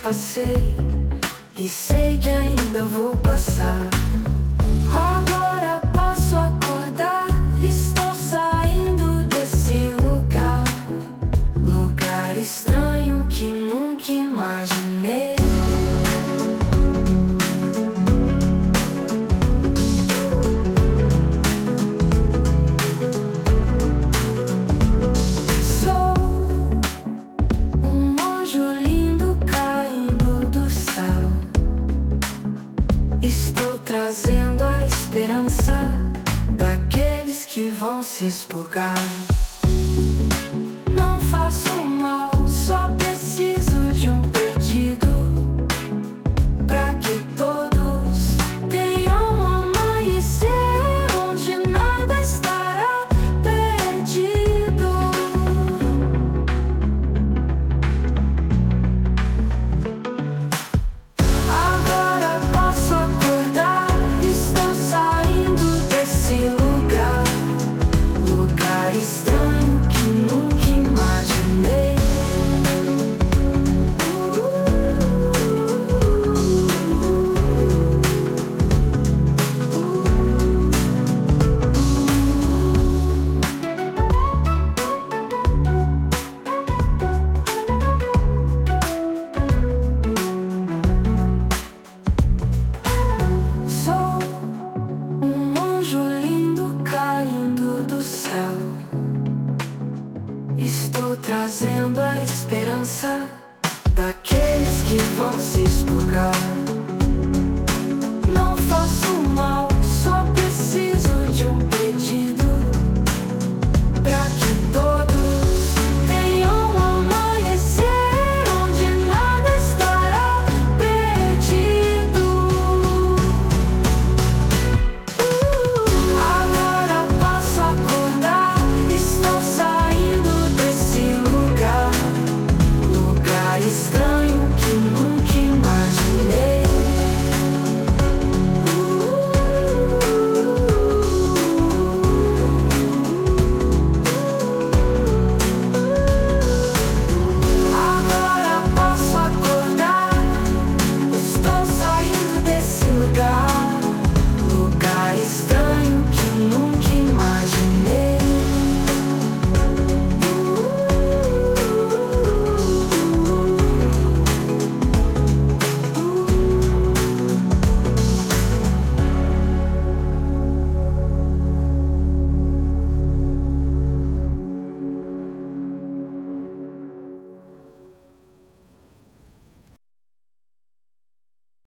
passei e sei que ainda vou passar. Agora posso acordar, estou saindo desse lugar, lugar estranho que nunca imaginei. Sou um anjo lindo caindo do céu. Estou trazendo a esperança daqueles que vão se expurgar. Não faço mal, só preciso de um pedido, pra que todos tenham um amanhecer onde nada estará perdido. Agora posso acordar, estou saindo desse lugar, lugar estranho que nunca imaginei. Sou um anjo lindo caindo do céu. Estou trazendo a esperança